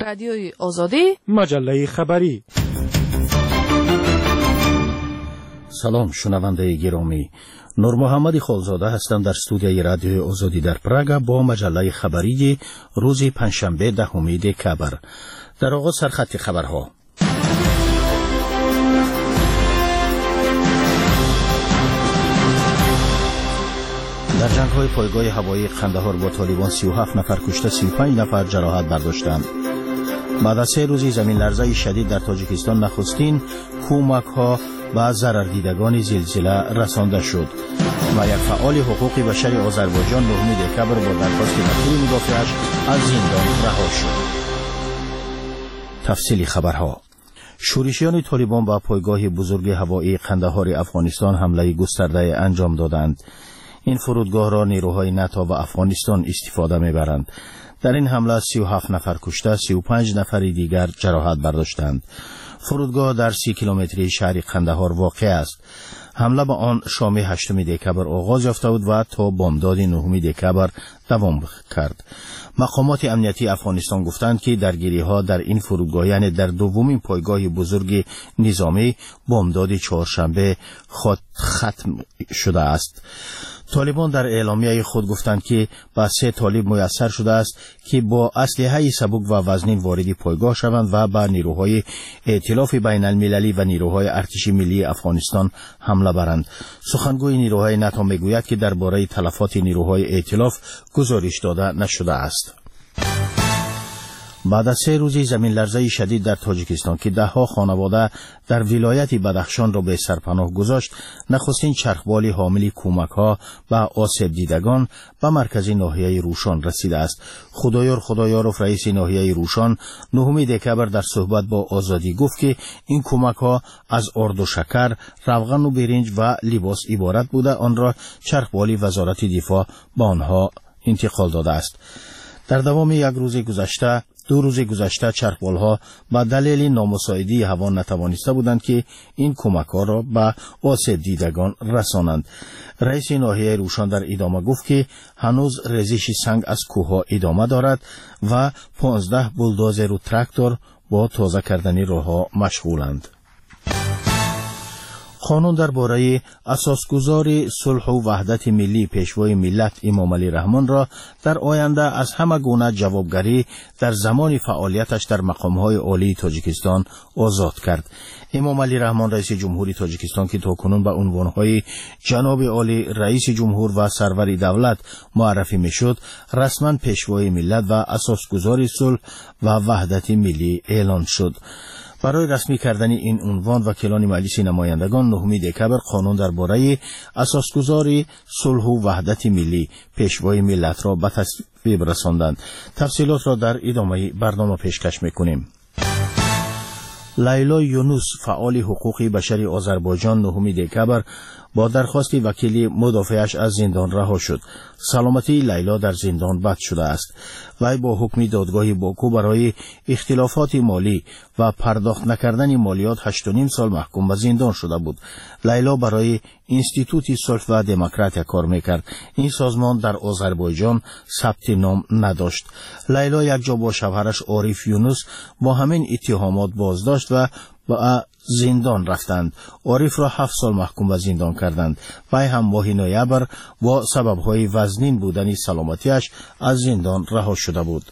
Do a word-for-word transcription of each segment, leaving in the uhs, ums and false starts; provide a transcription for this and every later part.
رادیوی آزادی، مجله خبری. سلام شنونده گرامی، نور محمد خالزاده هستم در استودیوی رادیوی آزادی در پراگ با مجله خبری روز پنجشنبه دهم دکبر. در آغاز سرخط خبرها. در جنگ‌های پایگاه هوایی قندهار با طالبان سی و هفت نفر کشته، سی و پنج نفر جراحت برداشتند. بعد از سه روزی زمین لرزه شدید در تاجیکستان نخستین کمک‌ها به ضرردیدگان زلزله رسانده شد و یک فعال حقوق بشری آذربایجان نهم دکبر با درخواست وکیل مدافعش از زندان رها شد. تفصیل خبرها. شورشیان طالبان به پایگاه بزرگ هوایی قندهار افغانستان حمله گسترده انجام دادند. این فرودگاه را نیروهای ناتو و افغانستان استفاده می‌برند. در این حمله سی و هفت نفر کشته، سی و پنج نفر دیگر جراحت برداشتند. فرودگاه در سی کیلومتری شهر قندهار واقع است. حمله به آن شام هشتم دکبر آغاز یافته بود و تا بامداد نهم دکبر دوام کرد. مقامات امنیتی افغانستان گفتند که درگیری‌ها در این فرودگاه، یعنی در دومین پایگاه بزرگ نظامی، بامداد چهارشنبه ختم شده است. طالبان در اعلامیه خود گفتند که با سه طالب میسر شده است که با اسلحه سبک و وزنین وارد پایگاه شوند و به نیروهای ائتلاف بین المللی و نیروهای ارتش ملی افغانستان حمله برند. سخنگوی نیروهای ناتو میگوید که درباره تلفات نیروهای ائتلاف گزارش داده نشده است. بعد از سه روزی زمین لرزه شدید در تاجیکستان که ده ها خانواده در ولایت بدخشان را به سرپناه گذاشت، نخستین چرخبالی حامل کمک ها به آسیب دیدگان به مرکز ناحیه روشان رسیده است. خدایار خدایارов رئیس ناحیه روشان نهم دکبر در صحبت با آزادی گفت که این کمک ها از آرد و شکر، روغن و برنج و لباس عبارت بوده، آن را چرخبالی وزارت دفاع به آنها انتقال داده است. در دوام یک روز گذشته دو روز گذشته چرخبال‌ها به دلیل نامساعدی هوا نتوانسته بودند که این کمک‌ها را به آسیب دیدگان رسانند. رئیس ناحیه روشان در ادامه گفت که هنوز ریزش سنگ از کوه‌ها ادامه دارد و پانزده بولدوزر و تراکتور با تازه کردن راه‌ها مشغولند. قانون درباره اساسگذار صلح و وحدت ملی پیشوای ملت امام علی رحمان را در آینده از همه گونه جوابگری در زمان فعالیتش در مقام‌های عالی تاجیکستان آزاد کرد. امام علی رحمان رئیس جمهوری تاجیکستان که تاکنون به عنوان‌های جناب عالی، رئیس جمهور و سرور دولت معرفی میشد، رسما پیشوای ملت و اساسگذار صلح و وحدت ملی اعلان شد. برای رسمی کردن این عنوان وکیلان مجلس نمایندگان نهم دکبر قانون درباره اساسگذاری صلح و وحدت ملی پیشوای ملت را به تصویب رساندند. تفصیلات را در ادامه برنامه پیشکش میکنیم. لیلا یونس فعال حقوق بشری آذربایجان نهم دکبر با درخواست وکیل مدافعش از زندان رها شد. سلامتی لیلا در زندان بد شده است. وی با حکم دادگاه باکو برای اختلافات مالی و پرداخت نکردن مالیات هشت و نیم سال محکوم به زندان شده بود. لیلا برای اینستیتوت صلح و دموکراسی کار میکرد. این سازمان در آذربایجان ثبت نام نداشت. لیلا یک جا با شوهرش عارف یونس با همین اتهامات بازداشت و با زندان رفتند. عارف را هفت سال محکوم به زندان کردند. وی هم ماه نوامبر با سببهای وزنین بودن سلامتیش از زندان رها شده بود.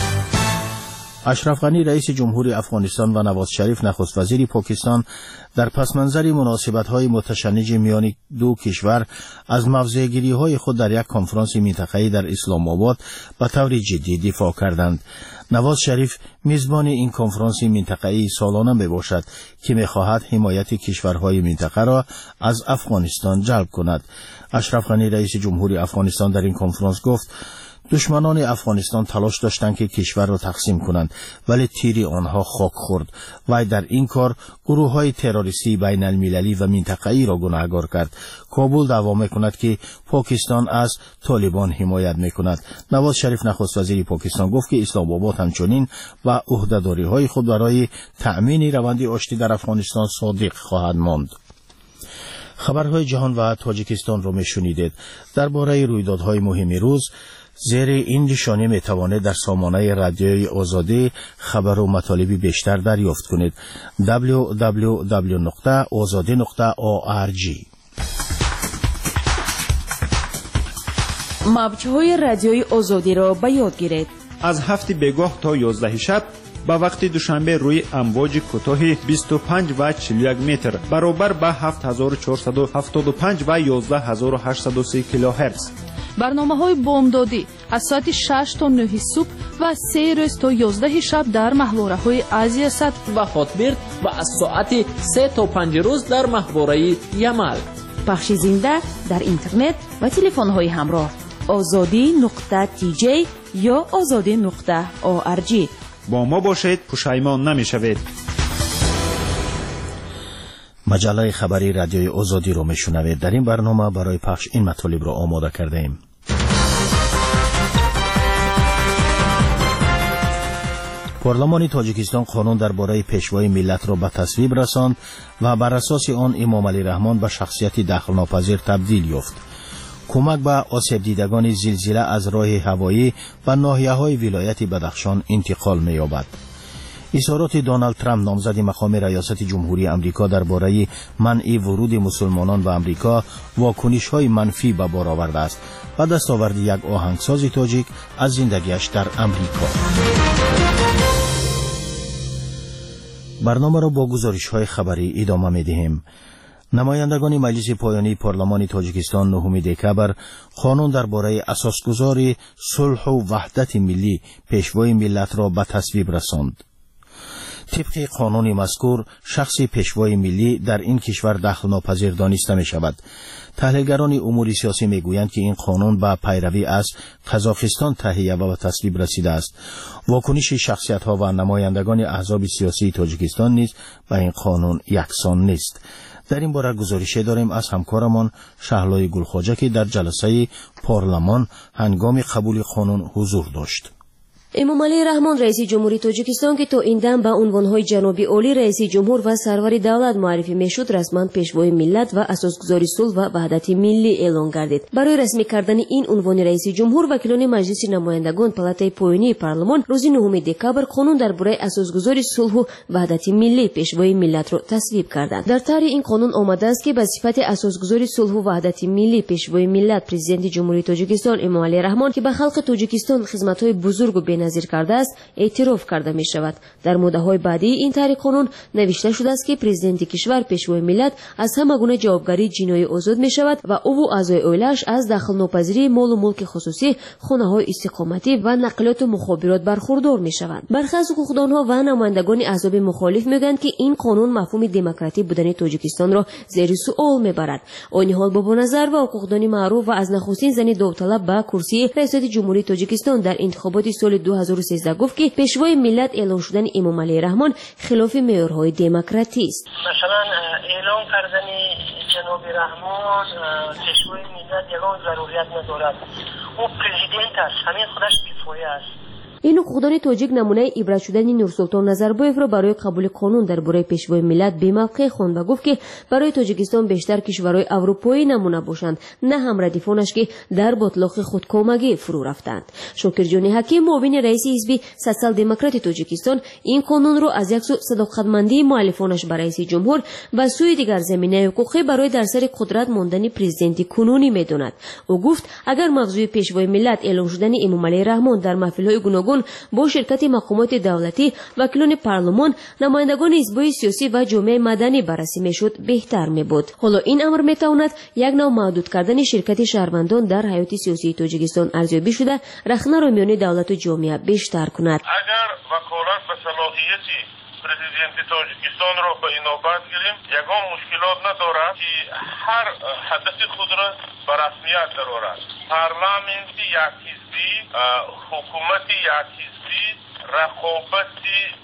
اشرف غنی رئیس جمهوری افغانستان و نواز شریف نخست وزیر پاکستان در پس منظر مناسبت‌های متشنج میان دو کشور از موضع‌گیری‌های خود در یک کنفرانس منطقه‌ای در اسلام آباد به طور جدی دفاع کردند. نواز شریف میزبان این کنفرانس منطقه‌ای سالانه میباشد که می‌خواهد حمایت کشورهای منطقه را از افغانستان جلب کند. اشرف غنی رئیس جمهوری افغانستان در این کنفرانس گفت دشمنان افغانستان تلاش داشتند که کشور را تقسیم کنند، ولی تیر آنها خاک خورد. وی در این کار گروه‌های تروریستی بین المللی و منطقه‌ای را گناهکار کرد. کابل دعوا می‌کند که پاکستان از طالبان حمایت می‌کند. نواز شریف نخست وزیر پاکستان گفت که اسلام آباد همچنین و عهده‌داری‌های خود برای تأمین روند آشتی در افغانستان صادق خواهد ماند. خبرهای جهان و تاجیکستان را می‌شنیدید. درباره رویدادهای مهم روز، زیر این نشانی می توانید در سامانه رادیوی آزادی خبر و مطالبی بیشتر دریافت کنید. دبلیو دبلیو دبلیو نقطه آزادی نقطه او آر جی. موج‌های رادیوی آزادی را به یاد گیرید. از هفت بگاه تا یازده شب با وقت دوشنبه روی امواج کوتاه بیست و پنج و چهل و یک متر برابر با هفت هزار و چهارصد و هفتاد و پنج و یازده هزار و هشتصد و سی کیلوهرتز. برنامه‌های بامدادی از ساعت شش تا نه صبح و از سه روز تا یازده شب در محوره‌های آسیا صد و هاتبرد و از ساعت سه تا پنج روز در محوره یمل. پخش زنده در اینترنت و تلفن‌های همراه آزادی نقطه تی جی یا آزادی نقطه او آر جی. با ما باشید، پشیمان نمی‌شوید. مجله خبری رادیوی آزادی رو میشنوید. در این برنامه برای پخش این مطالب رو آماده کرده ایم. پارلمان تاجیکستان قانون درباره پیشوای ملت را به تصویب رساند و بر اساس آن امام علی رحمان به شخصیت دخل‌ناپذیر تبدیل یافت. کمک به آسیب دیدگان زلزله از راه هوایی به ناحیه‌های ولایت بدخشان انتقال می‌یابد. اظهارات دونالد ترامپ نامزد مقام ریاست جمهوری آمریکا درباره منع ورود مسلمانان به آمریکا واکنش‌های منفی به بار آورده است و دستاورد یک آهنگساز تاجیک از زندگیش در آمریکا. برنامه را با گزارش‌های خبری ادامه می‌دهیم. نمایندگان مجلس پایانی پارلمان تاجیکستان نهم دکبر قانون درباره اساسگذاری صلح و وحدت ملی پیشوای ملت را به تصویب رساند. طبق قانون مذکور شخص پیشوای ملی در این کشور دخل ناپذیر دانسته می شود. تحلیلگران امور سیاسی می گویند که این قانون با پیروی از قزاقستان تهیه و تصویب رسیده است. واکنش شخصیت ها و نمایندگان احزاب سیاسی تاجیکستان نیز به این قانون یکسان نیست. در این باره گزارشی داریم از همکارمان شهلای گلخواجه که در جلسه پارلمان هنگام قبول قانون حضور داشت. امام علی رحمان رئیس جمهوری تاجیکستان که تا این دم به عنوانهای جناب عالی رئیس جمهور و سرور دولت معرفی میشد رسما پیشوای ملت و اساسگذار صلح و وحدت ملی اعلان گردید. برای رسمی کردن این عنوان رئیس جمهور وکیلان مجلس نمایندگان پالاتای پایانی پارلمان روز نهم دکبر قانون درباره اساسگذار صلح و وحدت ملی پیشوای ملت را تصویب کردند. در طرح این قانون آمده است که به صفت اساسگذار صلح و وحدت ملی پیشوای ملت پرزیدنت جمهوری تاجیکستان امام علی رحمان که به خلق تاجیکستان خدمت‌های بزرگ و نظیر کرده است اعتراف کرده می شود. در ماده های بعدی این طرح قانون نوشته شده است که پرزیدنت کشور پیشوای ملت از همه گونه جوابگری جنایی آزاد می شود و او و اعضای عائله‌اش از دخل ناپذیری مال و ملک خصوصی، خانه های استقامتی و نقلیات و مخابرات برخوردار می شوند. برخی از حقوقدانها و نمایندگان احزاب مخالف میگویند که این قانون مفهوم دموکراتی بودن تاجیکستان را زیر سوال میبرد. آن حال بابا نظر و حقوقدان معروف و از نخستین زن داوطلب به کرسی ریاست جمهوری تاجیکستان در انتخابات سال دو هزار و سیزده گفت که پیشوای ملت اعلان شدن امام علی رحمان خلاف معیارهای دموکراتی است. مثلا اعلان کردن جناب رحمان پیشوای ملت یگان ضروریت ندارد. او پرزیدنت است، همین خودش کفایه است. این حقوقدان تاجیک نمونه عبرت شدن نورسلطان نظربایف را برای قبول قانون درباره پیشوای ملت به موقع خواند و گفت که برای تاجیکستان بیشتر کشورهای اروپایی نمونه باشند، نه هم ردیفانش که در باطلاق خودکامگی فرو رفتند. شاکرجان حکیم معاون رئیس حزب سوسیال دموکرات تاجیکستان این قانون را از یک سو صداقتمندی مؤلفانش برای رئیس جمهور و سوی دیگر زمینه حقوقی برای در سر قدرت ماندن پرزیدنت کنونی می‌داند. او گفت اگر موضوع پیشوای ملت اعلان شدن امام علی رحمان در محفل‌های گوناگون با شرکت مقامات دولتی، وکیلان پارلمان، نمایندگان حزب‌های سیاسی و جامعه مدنی بررسی میشد بهتر میبود. حالا این امر میتواند یک نوع محدود کردن شرکت شهروندان در حیات سیاسی تاجیکستان ارزیابی شده رخنه را میان دولت و جامعه بیشتر کند. اگر وکالت به صلاحیتی پرزیدنت تاجیکستان را به اینابت گیریم، یگان مشکلات ندارد که هر هدف خود را به رسمیت درآورد. پارلمانت یک حزبی، حکومت یک حزبی، رقابت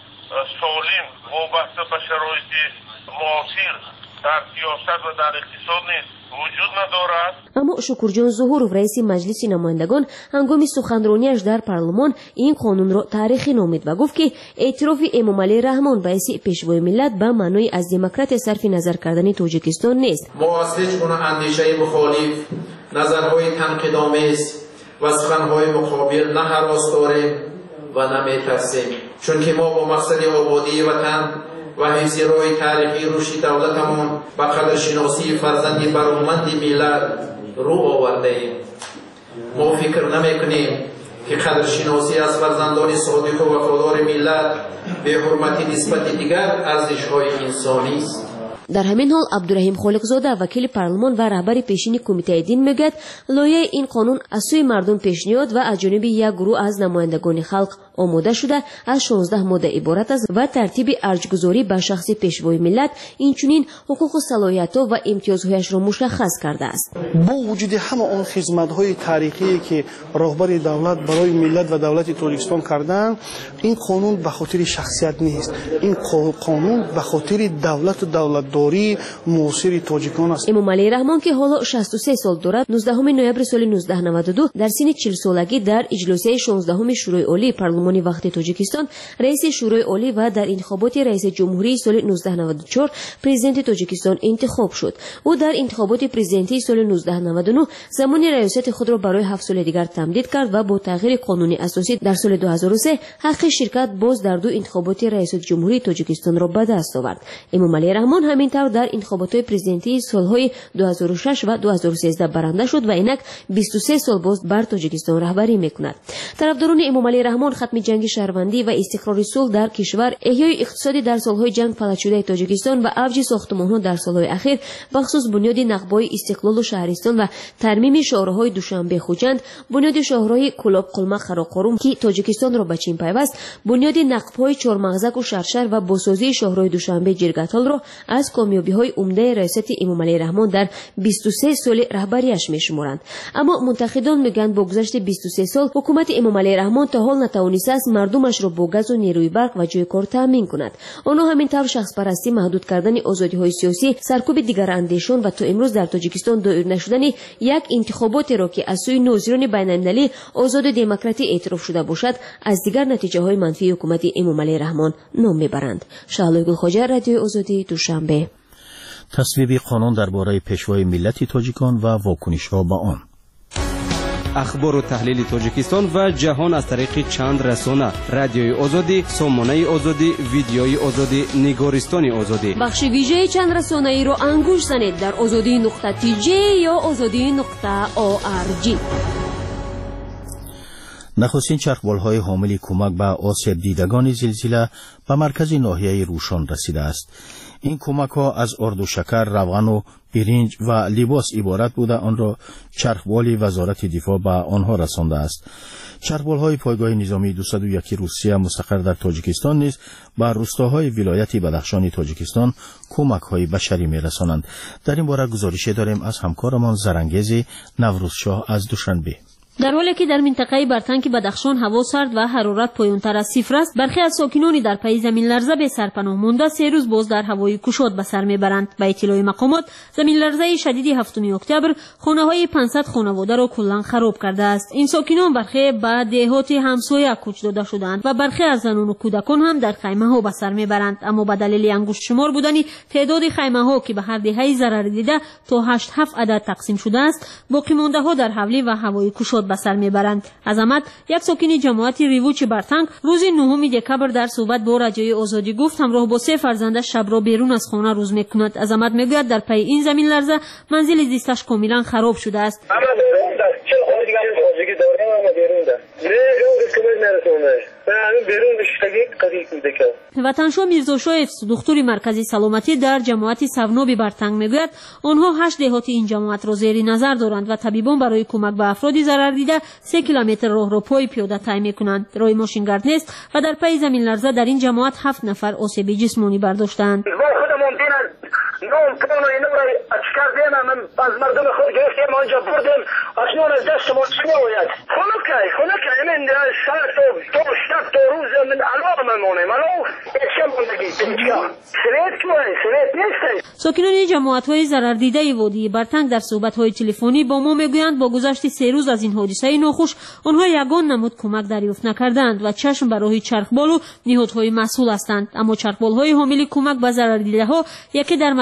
سالم وابسته به شرایط معاصر در سیاست و در اقتصاد نیز وجود ندارد. اما شکرجان ظهورov رئیس مجلس نمایندگان هنگام سخنرانیش در پارلمان این قانون را تاریخی نامید و گفت که اعتراف امام علی رحمان به حیث پیشوای ملت به معنای از دموکرات صرف نظر کردن تاجیکستان نیست. ما از هیچ گونه اندیشه مخالف، نظرهای تنقیدآمیز و و سخنهای مقابل نه هراس داریم و نه میترسیم، چون که ما با مقصد آبادی وطن و حفظ روی تاریخی رشد دولتمون و قدرشناسی فرزند برومند ملت رو آورده ایم. ما فکر نمی کنیم که قدرشناسی از فرزندان صادق و وفادار ملت به حرمت نسبت دیگر ارزش‌های انسانی است. در همین حال عبدالرحیم خالقزاده وکیل پارلمان و رهبر پیشین کمیته دین میگوید لایحه این قانون از سوی مردم پیشنهاد و از جانب یک گروه از نمایندگان خلق آماده شده از شانزده ماده عبارت است و ترتیب ارجگذاری به شخص پیشوای ملت اینچنین حقوق و صلاحیت‌ها و امتیازهایش را مشخص کرده است. با وجود همه آن خدمت‌های تاریخی که رهبر دولت برای ملت و دولت تاجیکستان کردند، این قانون به خاطر شخصیت نیست، این قانون به خاطر دولت و دولتداری معاصر تاجیکان است. امام علی رحمان که حالا شصت و سه سال دارد، نوزدهم نوامبر سال نوزده نود و دو در سن چهل سالگی در اجلاس شانزدهم شورای عالی پارلمان وقت تاجیکستان رئیس شورای عالی و در انتخابات رئیس جمهوری سال نوزده نود و چهار پرزیدنت تاجیکستان انتخاب شد. او در انتخابات پرزیدنتی سال نوزده نود و نه زمان ریاست خود را برای هفت سال دیگر تمدید کرد و با تغییر قانون اساسی در سال دو هزار و سه حق شرکت باز در دو انتخابات رئیس جمهوری تاجیکستان را به دست آورد. امام علی رحمان همینطور در انتخابات پرزیدنتی سالهای دو هزار و شش و دو هزار و سیزده برنده شد و اینک بیست و سه سال باز بر تاجیکستان رهبری میکند. طرفداران امام علی رحمان ختم جنگ شهروندی و استقرار صلح در کشور، احیای اقتصادی در سالهای جنگ فلج شده تاجیکستان و اوج ساختمان‌ها در سالهای اخیر، بخصوص بنیاد نقب‌های استقلال و شهرستان و ترمیم شاهراهای دوشنبه خوجند، بنیاد شاهراه کلاب قلمق خراقاروم که تاجیکستان را به چین پیوست، بنیاد نقب‌های چهارمغزک و شرشر و بازسازی شاهراه دوشنبه جرگتال را از کامیابی‌های عمده ریاست امام علی رحمان در بیست و سه سال رهبریش می‌شمارند. اما منتقدان میگویند با گذشت بیست و سه سال حکومت امام علی رحمان تا حال نتوانسته است مردمش را با گاز و نیروی برق و جای کار تامین کند. آنها همینطور شخص پرستی، محدود کردن آزادی‌های سیاسی، سرکوب دیگر اندیشان و تا امروز در تاجیکستان دایر نشدن یک انتخابات را که از سوی ناظران بین‌المللی آزاد و دموکراتی اعتراف شده باشد از دیگر نتیجه‌های منفی حکومت امام علی رحمان نام میبرند. شعله گل خواجه، رادیو آزادی، دوشنبه. تصویب قانون درباره پیشوای ملت تاجیکان و واکنش‌ها به آن. اخبار و تحلیل تاجیکستان و جهان از طریق چند رسانه: رادیوی آزادی، سامانه آزادی، ویدیوی آزادی، نگارستان آزادی. بخش ویژه چند رسانه ای را انگوش زنید در آزادی نقطه تی جی یا آزادی نقطه او آر جی. نخستین چرخبال‌های حامل کمک به آسیب دیدگان زلزله به مرکز ناحیه روشان رسیده است. این کمک‌ها از آرد و شکر، روغن و برنج و لباس عبارت بوده آن را چرخبال وزارت دفاع به آنها رسانده است. چرخبال‌های پایگاه نظامی دویست و یک روسیه مستقر در تاجیکستان نیز به روستاهای ولایت بدخشان تاجیکستان کمک‌های بشری می‌رسانند. در این باره گزارشی داریم از همکارمان زرنگیز نوروزشاه از دوشنبه. در حالی که در منطقه برتنک بدخشان هوا سرد و حرارت پایین‌تر از صفر است، برخی از ساکنان در پی زمین لرزه به سرپناه مانده سه روز باز در هوای گشاد به سر میبرند. به اطلاع مقامات، زمین لرزه شدید هفتم اکتبر خانه‌های پانصد خانواده را کلاً خراب کرده است. این ساکنان برخی به دهات همسایه کوچ داده شدند و برخی از زنان و کودکان هم در خیمه‌ها به سر میبرند. اما به دلیل انگشت شمار بودن تعداد خیمه‌ها که به هر دهه ضرر دیده تا هشت هفت عدد تقسیم شده است، باقی مانده‌ها در حولی و هوای گشاد به سر میبرند. عظمت، یک ساکن جماعت ریوچ برتنگ، روز نهم دکبر در صحبت با رادیوی آزادی گفت همراه با سه فرزندش شب را بیرون از خانه روز میکند. عظمت میگوید در پی این زمین لرزه منزل زیستش کاملا خراب شده است. وطنشاه میرزا شایف، دکتر مرکزی سلامتی در جماعت سوناب برتنگ میگوید آنها هشت دهاتی این جماعت را زیر نظر دارند و طبیبان برای کمک به افرادی ضرر دیده سه کیلومتر راه را پای پیاده طی میکنند. راه ماشینگرد نیست و در پی زمین لرزه در این جماعت هفت نفر آسیب جسمانی برداشتند. نام پون و اینو را اچکر دینا من از مردم خود گرفتیم آنجا بردیم اکنون از دست ما چی باید خونه که خونه که من ساعت دو شب دو روز من الان من مونیم الان چه موندگی تنچیا سویت کوه سویت نیست. ساکنان جماعت های ضرر دیده وادی برتنگ در صحبت های تلفنی با ما میگویند با گذشت سه روز از این حادثه ناخوش آنها یگان نمود کمک دریافت نکردند و چشم بر راه چرخبال و نهادهای مسئول هستند. اما چرخبال های حامل کمک به ضرر دیده ها یکی در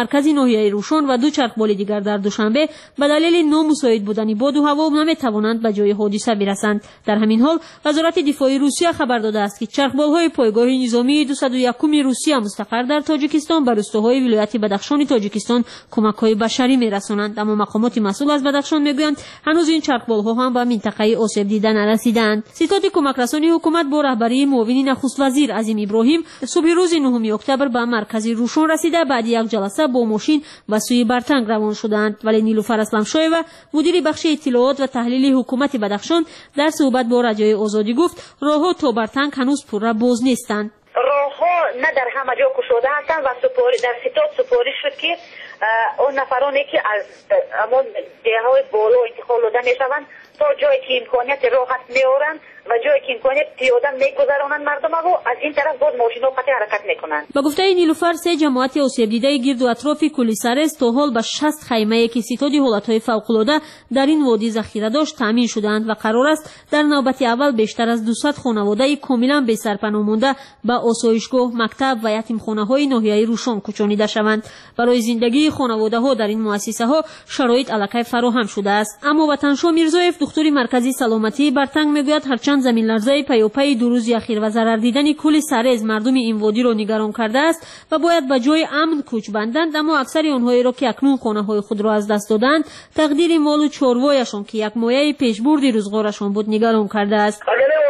مرکز ناحیه روشن و دو چرخبال دیگر در دوشنبه به دلیل نامساعد بودن باد و هوا نمی‌توانند به جای حادثه برسند. در همین حال وزارت دفاع روسیه خبر داده است که چرخبال‌های پایگاه نظامی دویست و یک روسیه مستقر در تاجیکستان به روستاهای ولایت بدخشان تاجیکستان کمک‌های بشری می‌رسانند، اما مقامات مسئول از بدخشان می‌گویند هنوز این چرخبال‌ها هم به منطقه آسیب دیده نرسیدند. ستاد کمک رسانی حکومت با رهبری معاون نخست وزیر عظیم ابراهیم صبح روز نهم اکتبر به مرکز روشن رسیده بعد یک جلسه با ماشین به سوی برتنگ روان شدند، ولی نیلوفر اسلمشایو مدیر بخش اطلاعات و تحلیل حکومت بدخشان در صحبت با رادیوی آزادی گفت راه‌ها تا برتنگ هنوز پورا باز نیستند. راه‌ها نه در همه جا گشوده هستند و سپاری در ستاد سپاری شد که اون نفرانی که از همون جهه‌های بالا انتقال داده میشوند تا جایی که امکانیت راحت میارند و جایی که امکانیت پیاده میگذرانند مردم و از این طرف باز ماشین‌ها قطع حرکت میکنند. با گفته نیلوفر سه جماعت آسیب دیده گرد و اطراف کولی سرس تا حال به شصت خیمه که ستاد حالت‌های فوق‌العاده در این وادی ذخیره داشت تامین شدند و قرار است در نوبت اول بیشتر از دویست خانواده کاملا بی سرپناه مانده به آسایشگاه، مکتب و یتیمخانه‌های ناحیه روشن کوچانیده شوند. برای زندگی خانواده‌ها در این مؤسسه‌ها شرایط الکی فراهم شده است. اما وطنشاه میرزایف دکتر مرکزی سلامتی برتنگ میگوید هرچند زمین لرزه پیاپی دو روز اخیر و ضرر دیدن کل سرز مردم این وادی را نگران کرده است و باید به جای امن کوچ بندند، اما اکثر آنهایی را که اکنون خانه‌های خود را از دست دادند تقدیر مال و چاروایشان که یک مایه پیشبرد روزگارشان بود نگران کرده است.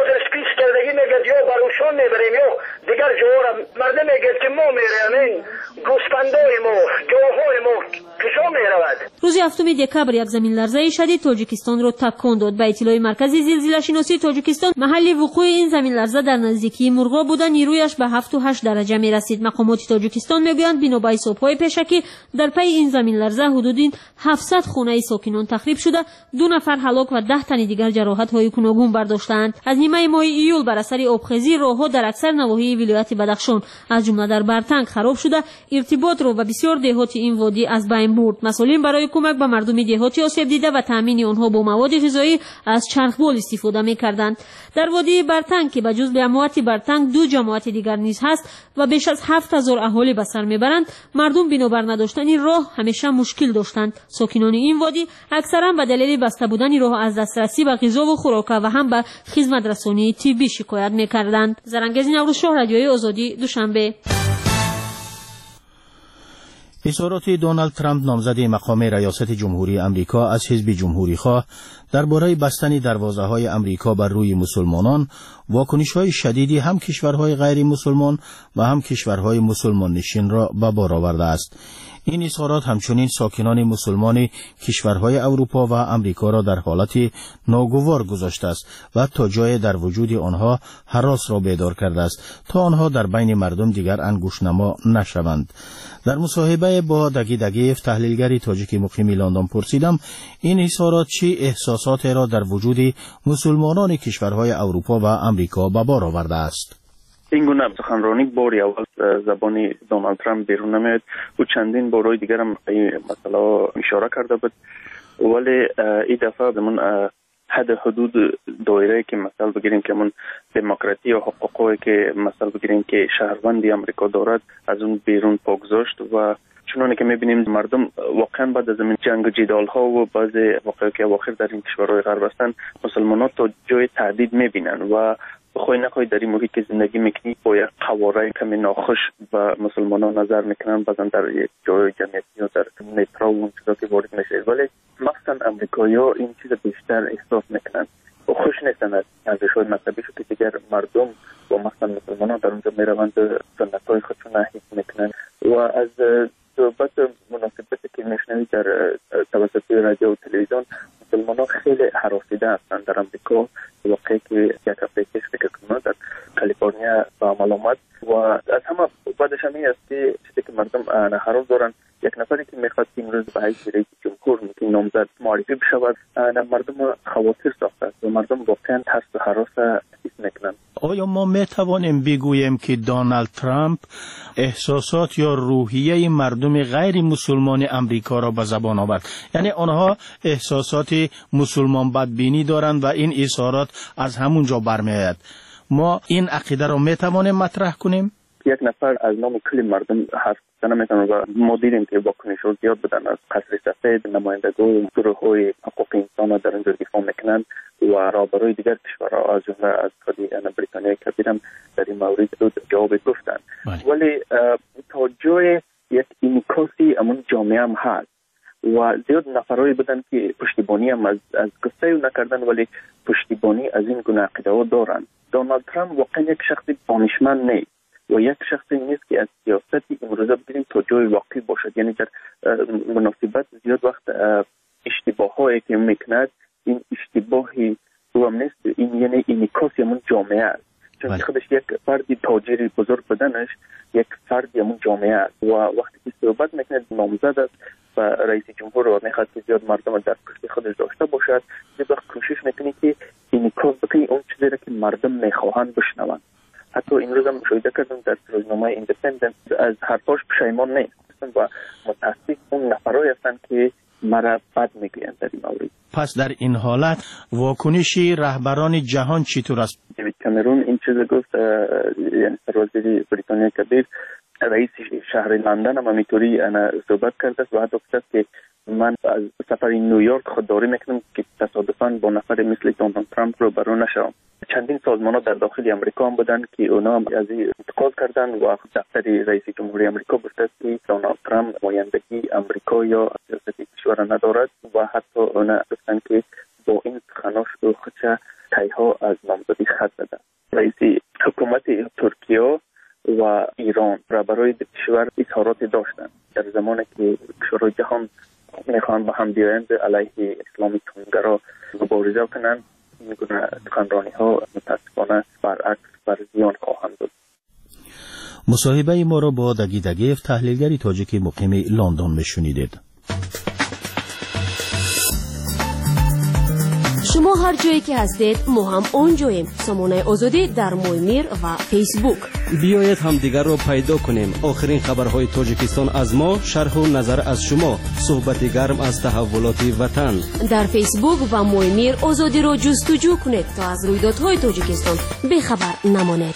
یا بروشان میبریم یا دیگر جوارم مردم میگه که ما میریم گوسفندای ما گاوهای ما کجا میرود. روز هفتم دکبر یک زمین لرزه شدید تاجیکستان را تکان داد. به اطلاع مرکزی زلزله شناسی تاجیکستان محل وقوع این زمین لرزه در نزدیکی مرغا بوده، نیرویش به هفت و هشت درجه میرسید. مقامات تاجیکستان میگویند بنا به حساب‌های پیشکی در پی این زمین لرزه حدود هفتصد خانه ساکنان تخریب شده، دو نفر هلاک و ده تن دیگر جراحت‌های گوناگون برداشتند. از نیمه ماه ایول بر اثر آبخیزی راه‌ها در اکثر نواحی ولایت بدخشان از جمله در برتنگ خراب شده، ارتباط را و بسیار دهات این وادی از بین برد. مسئولین برای کمک به مردم دهاتی آسیب دیده و تامین آنها با مواد غذایی از چرخبال استفاده می‌کردند. در وادی برتنگ که به جز جماعت برتنگ دو جماعت دیگر نیز هست و بیش از هفت هزار اهالی به سر میبرند، مردم بنابر نداشتن راه همیشه مشکل داشتند. ساکنان این وادی اکثرا به دلیل بسته بودن راه از دسترسی به غذا و خوراک و هم به خدمت رسانی طبی شکایت می‌کردند. زرنگز نوروزشاه، رادیوی آزادی، دوشنبه. اظهارات دونالد ترامپ نامزد مقام ریاست جمهوری امریکا از حزب جمهوری‌خواه درباره بستن دروازه‌های امریکا بر روی مسلمانان واکنش‌های شدیدی هم کشورهای غیر مسلمان و هم کشورهای مسلمان نشین را به بار آورده است. این اظهارات همچنین ساکنان مسلمان کشورهای اروپا و امریکا را در حالت ناگوار گذاشته است و تا جای در وجود آنها هراس را بیدار کرده است تا آنها در بین مردم دیگر انگشت‌نما نشوند. در مصاحبه با دگی دگیف تحلیلگری تاجیک مقیم لندن پرسیدم این اظهارات چه احساسات را در وجود مسلمانان کشورهای اروپا و امریکا به بار آورده است. این گونه سخنرانی باری اول زبانی دونالد ترامپ بیرون نمیاد و چندین بارهای دیگر هم مثلا اشاره کرده بود، ولی این دفعه من حد حدود دایره که مثلا بگیریم که من دموکراسی و حقوقی که مثلا بگیریم که شهروندی امریکا دارد از اون بیرون پاگذاشت و چنانه که میبینیم مردم واقعا بعد از این جنگ و جدال ها و بعض واقعی که اواخر در این کشورهای غرب هستند مسلمانان تا جای تهدید میبینن و بخوای نخوای در این محیط که زندگی میکنی با یک قواره کمی ناخوش و مسلمانان نظر میکنن، بعضا در یک جای جمعیتی یا در مترو و اون چیزا که وارد میشه، ولی مثلا امریکایی ها این چیز بیشتر احساس میکنن و خوش نیستن از ارزش‌های مذهبی که دیگر مردم با مثلا مسلمانان در اونجا میروند سنت‌های خودشون حفظ میکنن و از صحبت مناسبتی که میشنوید در توسط رادیو و تلویزیون مسلمانان خیلی هراسیده هستند در امریکا. واقعی که یک هفته پیش فکر کنم در کالیفرنیا به عمل آمد و از همه بعدش هم این است که چیزی که مردم هراس دارن یک نفری که میخواد که امروز به حیث رئیس جمهور که نامزد معرفی بشود مردم خواطر ساخته است و مردم واقعا ترس و هراس حس میکنند. آیا ما میتوانیم بگوییم که دونالد ترامپ احساسات یا روحیه مردم غیر مسلمان امریکا را به زبان آورد؟ یعنی آنها احساسات مسلمان بدبینی دارند و این اظهارات از همونجا برمیآید. ما این عقیده را میتوانیم مطرح کنیم؟ یک نفر از نام کل مردم حرف زدن میتونه و ما دیدیم که واکنش رو زیاد بدن از قصر سفید، نمایندگان گروه‌های حقوق انسان در اینجا دفاع میکنند و رهبرای دیگر کشورها از جمله از بریتانیا کبیر هم در این مورد جواب گفتند. ولی تا جای یک انعکاسی امون جامعه هم هست و زیاد نفرایی بودن که پشتیبانی هم از از قصه نکردن ولی پشتیبانی از این گونه عقیده دارن. دونالد ترامپ واقعا یک شخص دانشمند نیست و یک شخصی نیست که از سیاستی امروزه بگیریم تا جای واقعی باشد. یعنی در مناسبت زیاد وقت اشتباهایی که میکند این اشتباهی رو هم نیست، این یعنی انعکاسی همون جامعه است. چون خودش یک فردی تاجری بزرگ بدنش یک فردی همون جامعه است و وقتی که صحبت میکنه نامزد است و رئیس جمهور رو میخواد که زیاد مردم در پشت خودش داشته باشد، یه وقت کوشش میکنه که انعکاس بکنه اون چیزی را که مردم میخواهند بشنوند. حتی امروز هم مشاهده کردم در روزنامه ایندیپندنت از حرفاش پشیمان نیست و متاسف اون نفرایی هستند که مرا بد میگویند در این مورد. پس در این حالت واکنشی رهبران جهان چطور است؟ دیوید کامرون این چیز گفت، یعنی سروزیر بریتانیا کبیر، رئیس شهر لندن هم همینطوری صحبت کرده و حتی گفت که من از سفر نیویورک خودداری میکنم که تصادفاً با نفر مثل دونالد ترامپ رو برو نشم. چندین سازمان ها در داخل امریکا هم بودن که اونا از این انتقاد کردن و دفتر رئیس جمهوری امریکا گفته که دونالد ترامپ نمایندگی امریکا یا سیاست کشور ندارد و حتی اونا گفتن که با این سخناش او خودش تایها از نامزدی خط زده. رئیس حکومت ترکیه و ایران رهبرای کشور اظهارات داشتند در زمانی که کشورهای جهان میخوان با هم بیایند علیه اسلامی تندگرا مبارزه کنند. این گونه سخنرانی ها متاسفانه برعکس بر زیان خواهند بود. مصاحبه ما را با دگی دگیف، تحلیلگری تاجیکی مقیم لندن میشنیدید. شما هر جایی که هستید ما هم اونجاییم. سامانه آزادی در مویمیر و فیسبوک. بیایید هم دیگر را پیدا کنیم. آخرین خبرهای تاجیکستان از ما، شرح و نظر از شما، صحبت گرم از تحولات وطن. در فیسبوک و مویمیر آزادی را جستجو کنید تا از رویدادهای تاجیکستان بخبر نمانید.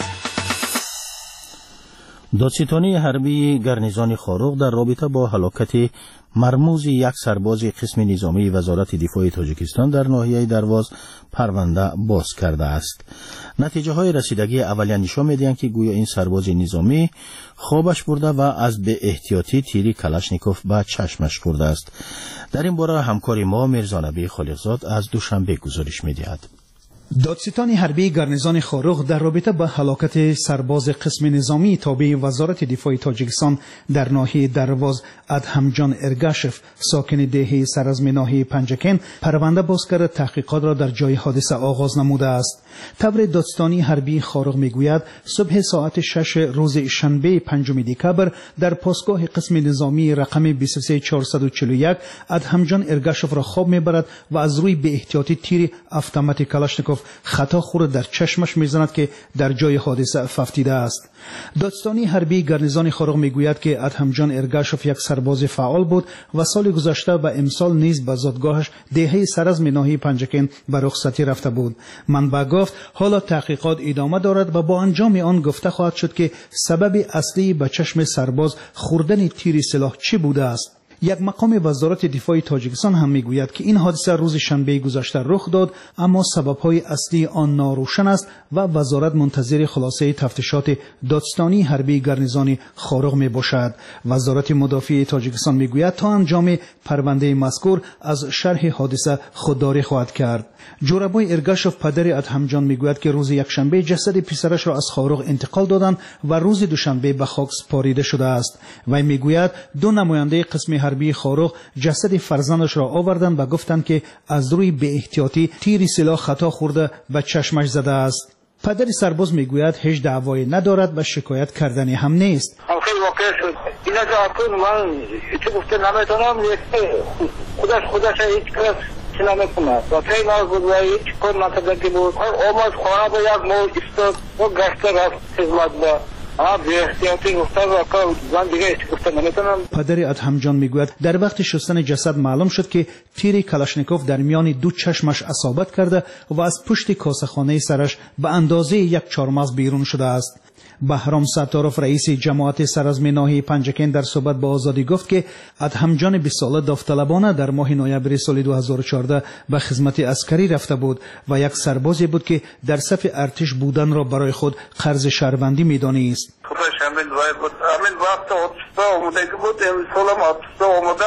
دادستانی حربی گرنیزان خاروق در رابطه با هلاکت مرموز یک سرباز قسم نظامی وزارت دفاع تاجیکستان در ناحیه درواز پرونده باز کرده است. نتیجه های رسیدگی اولیه نشان می‌دهند که گویا این سرباز نظامی خوابش برده و از به احتیاطی تیری کلاشنیکوف به چشمش خورده است. در این باره همکار ما میرزانبی خالقزاد از دوشنبه گزارش می‌دهد. دادستان حربی گرنیزان خاروق در رابطه با هلاکت سرباز قسم نظامی تابع وزارت دفاع تاجیکستان در ناحیه درواز ادهمجان ارگاشف ساکن دهه سرزم ناحیه پنجکن پرونده باز کرده تحقیقات را در جای حادثه آغاز نموده است. تبر دادستانی حربی خاروق میگوید صبح ساعت شش روز شنبه پنجم دکبر در پاسگاه قسم نظامی رقم بیست و سه چهارصد و چهل و یک ادهمجان ارگاشف را خواب میبرد و از روی به احتیاطی تیر اتومات کلاشنیکوف خطا خورد در چشمش میزند که در جای حادثه ففتیده است. دادستانی حربی گرنیزان خاروق میگوید که ادهمجان ارگاشف یک سرباز فعال بود و سال گذشته و امسال نیز به زادگاهش دهه سرزم ناحیه پنجکن به رخصتی رفته بود. منبع گفت حالا تحقیقات ادامه دارد و با انجام آن گفته خواهد شد که سبب اصلی به چشم سرباز خوردن تیر سلاح چی بوده است. یک مقام وزارت دفاع تاجیکستان هم میگوید که این حادثه روز شنبه گذشته رخ داد اما سبب‌های اصلی آن ناروشن است و وزارت منتظر خلاصه تفتیشات دادستانی حربی گرنیزان خاروق میباشد. وزارت مدافع تاجیکستان میگوید تا انجام پرونده مذکور از شرح حادثه خودداری خواهد کرد. جورابای ارگاشف پدر ادهمجان میگوید که روز یکشنبه جسد پسرش را از خاروق انتقال دادند و روز دوشنبه به خاک سپاریده شده است. وی میگوید دو نماینده قسم حربی خاروق جسد فرزندش را آوردند و گفتند که از روی به احتیاطی تیر سلاح خطا خورده به چشمش زده است. پدر سرباز میگوید هیچ دعوایی ندارد و شکایت کردنی هم نیست. خیلی واقع شد. اینا جاکن من چه گفته نمیتونم خودش خودش هیچ کس چه نمیکنه. و خیلی ناز بود و هیچ کار نتدکی بود. آمد خواهد و یک مو استاد و گشته رفت خدمت با. پدر ادهمجان میگوید در وقت شستن جسد معلوم شد که تیر کلاشنیکوف در میان دو چشمش اصابت کرده و از پشت کاسه‌خانه سرش به اندازه یک چهارمغز بیرون شده است. بهرام ستارов رئیس جماعت سرازم ناحیه پنجکین در صحبت با آزادی گفت که ادهمجان بیست ساله داوطلبانه در ماه نوامبر سال دو هزار و چهارده به خدمت عسکری رفته بود و یک سربازی بود که در صف ارتش بودن را برای خود قرض شهروندی می‌دانست. همین بود همین وقت آتش‌سوز آمادگی بود امسال هم آتش‌سوز آماده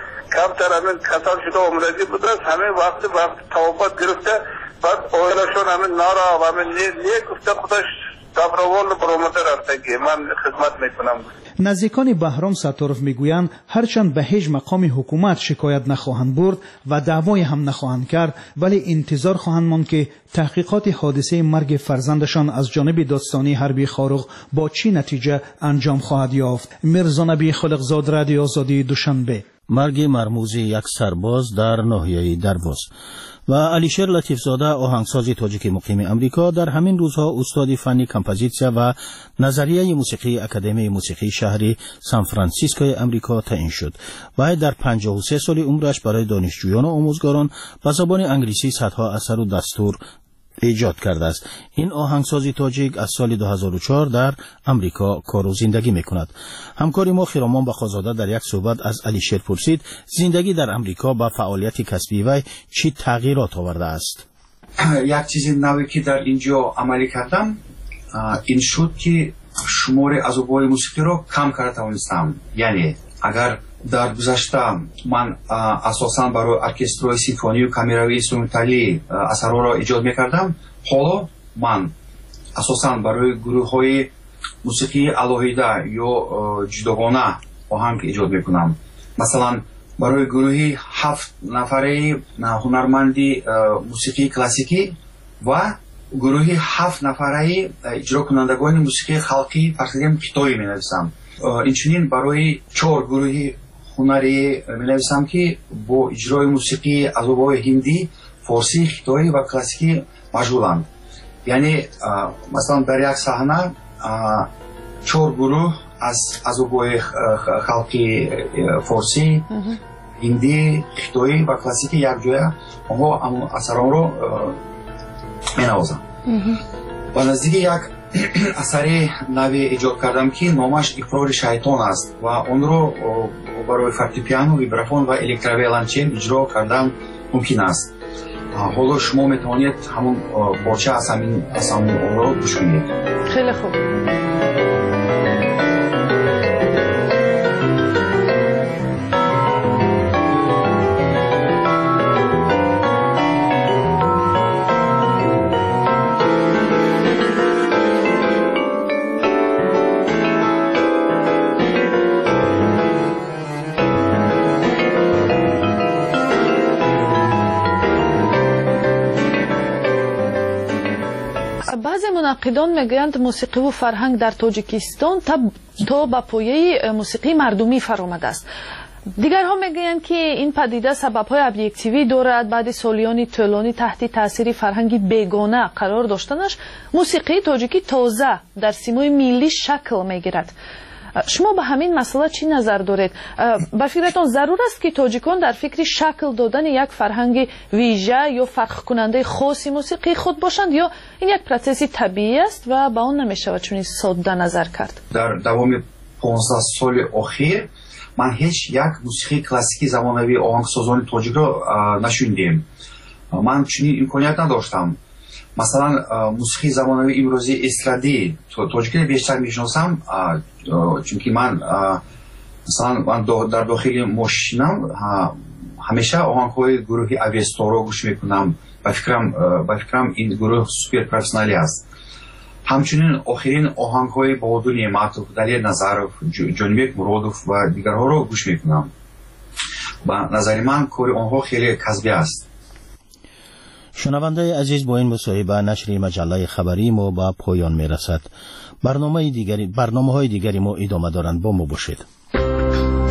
کمتر همین کسان شده آمادگی بود همین وقت وقت توافق گرفته بعد اویلشون همین نارا و همین نیه گفته خودش دبروال برآمده رفته که من خدمت میکنم. نزدیکان بهرام ستارов میگویند هرچند به هیچ مقام حکومت شکایت نخواهند برد و دعوای هم نخواهند کرد ولی انتظار خواهند ماند که تحقیقات حادثه مرگ فرزندشان از جانب دادستانی حربی خارق با چی نتیجه انجام خواهد یافت. میرزا نبی خالقزاد، رادیو آزادی، دوشنبه. مرگ مرموز یک سرباز در ناحیه درواز. و علیشیر لطیفزاده، آهنگساز تاجیک مقیم امریکا، در همین روزها استاد فنی کمپوزیسیا و نظریه موسیقی اکادمی موسیقی شهری سان فرانسیسکوی امریکا تعیین شد. و در پنجاه و سه سال عمرش برای دانشجویان و آموزگاران به زبان انگلیسی صدها اثر و دستور ایجاد کرده است. این آهنگساز تاجیک از سال دو هزار و چهار در امریکا کار و زندگی میکند. همکاری ما خیرامان بخازاده در یک صحبت از علیشیر پرسید زندگی در امریکا با فعالیت کسبی وی چی تغییرات آورده است؟ یک چیز نوی که در اینجا عملی کردم این شد که شمار عضوهای موسیقی رو کم کرده توانستم. یعنی اگر در گذشته من اساساً برای ارکسترهای سیمفونی و کامیروی اینسترومنتالی اثرها را ایجاد میکردم، حالا من اساساً برای گروه‌های موسیقی علاهیده یا جداگانه آهنگ ایجاد میکنم. مثلا برای گروهی هفت نفره هنرمندی موسیقی کلاسیکی و گروهی هفت نفره اجرا کنندگان موسیقی خلقی فرض کتابی مینویسم. اینچنین برای چهار گروهی هنری مینویسم که با اجرای موسیقی عذوبای هندی، فارسی، خطایی و کلاسیکی مشغولند. یعنی مثلا در یک صحنه چهار گروه از عذوبای خلقی فارسی، هندی، خطایی و کلاسیکی یک جای آنها اثران رو مینوازند. و نزدیک یک اثری نوی ایجاد کردم که نامش اقرار شیطان است و اون رو برای فورتپیانو، ویبرافون و الکترویولنچل اجرا کردن ممکن است. حالا شما میتونید همون پارچه از همین از همون اون رو گوش کنید. خیلی خوب. منقدان میگویند موسیقی و فرهنگ در تاجیکستان تا به پایه موسیقی مردمی فرآمده است. دیگرها میگویند که این پدیده سبب‌های ابجکتیوی دارد. بعد سالیان طولانی تحت تاثیر فرهنگی بیگانه قرار داشتنش موسیقی تاجیکی تازه در سیمای ملی شکل میگیرد. شما به همین مسئله چی نظر دارید؟ به فکرتان ضرور است که تاجیکان در فکر شکل دادن یک فرهنگ ویژه یا فرق کننده خاصی موسیقی خود باشند یا این یک پروسس طبیعی است و به آن نمیشود چون ساده نظر کرد؟ در دوام پانزده سال اخیر من هیچ یک موسیقی کلاسیکی زمانوی آهنگسازان تاجیک را نشوندیم. من چنین امکانیت نداشتم. مثلا موسیقی زمانوی امروزی استرادی تاجیکی بیشتر میشناسم چون که من مثلا من در داخل ماشینم همیشه آهنگ‌های گروه اویستا رو گوش میکنم. با فکرم با فکرم این گروه سوپر پرسونالی است. همچنین آخرین آهنگ‌های بهادر معطوف، دلیل نظرов، جانبک مرادوف و دیگرها رو گوش میکنم. با نظر من کار آنها خیلی کسبی است. شنونده عزیز، با این مصاحبه نشر مجله خبری ما به پایان میرسد. برنامه دیگری برنامه‌های دیگری ما ادامه دارند. با ما باشید.